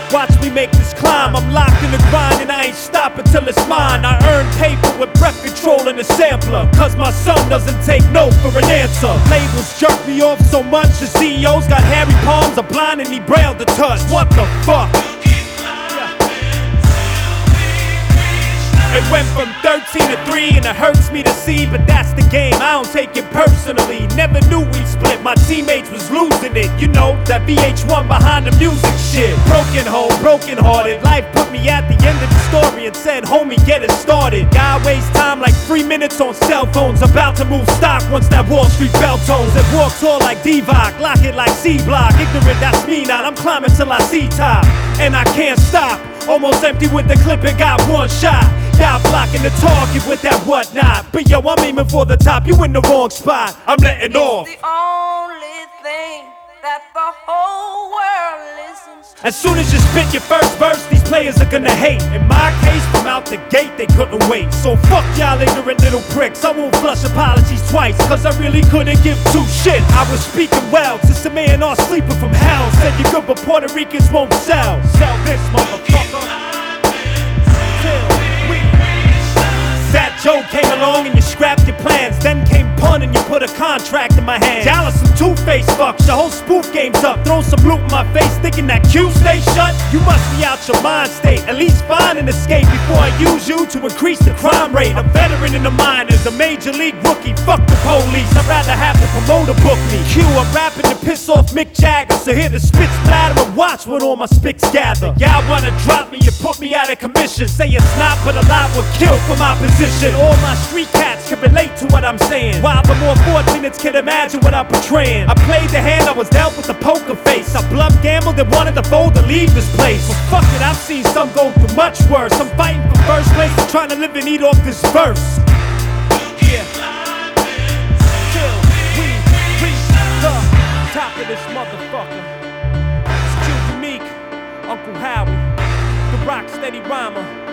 Watch me make this climb. I'm locked in the grind and I ain't stopping till it's mine. I earn paper with breath control and a sampler, cause my son doesn't take no for an answer. Labels jerk me off so much, the CEOs got hairy palms, are blindingly braille to touch. What the fuck? It went from 13 to 3 and it hurts me to see, but that's the game, I don't take it personally. Never knew we'd split, my teammates was losing it. You know, that VH1 behind the music shit. Broken home, broken hearted, life put me at the end of the story and said, homie, get it started. Guy wastes time like 3 minutes on cell phones, about to move stock once that Wall Street bell tones. It walks all like Divock, lock it like C-Block. Ignorant, that's me not, I'm climbing till I see top. And I can't stop, almost empty with the clip and got one shot. Y'all blocking the target with that whatnot. But yo, I'm aiming for the top, you in the wrong spot. I'm letting off. The only thing that the whole world listens to. As soon as you spit your first verse, these players are gonna hate. In my case, from out the gate, they couldn't wait. So fuck y'all ignorant little pricks. I won't flush apologies twice, cause I really couldn't give two shits. I was speaking well to some man or sleeper from hell. Said you're good but Puerto Ricans won't sell. Sell this motherfucker. Fat Joe came along and you scrapped your plans. Then came Pun and you put a contract in my hand. Y'all are some two-faced fucks, your whole spoof game's up. Throw some loot in my face thinking that Q stay shut. You must be out your mind state, at least find an escape before I use you to increase the crime rate. A veteran in the minors, a major league rookie. Fuck the police, I'd rather have the promoter book me. Q, I'm rapping to piss off Mick Jagger, so hear the spit splatter and watch when all my spits gather. Y'all wanna drop me, you put me out of commission. Say it's not, but a lot will kill for my position. All my street cats can relate to what I'm saying, while the more fortunates can imagine what I'm portraying. I played the hand I was dealt with a poker face. I bluff gambled and wanted to fold to leave this place. But fuck it, I've seen some go through much worse. I'm fighting for first place and trying to live and eat off this verse. Yeah. Till we reach the top of this motherfucker. It's Q Unique, Uncle Howie, the rock steady rhymer.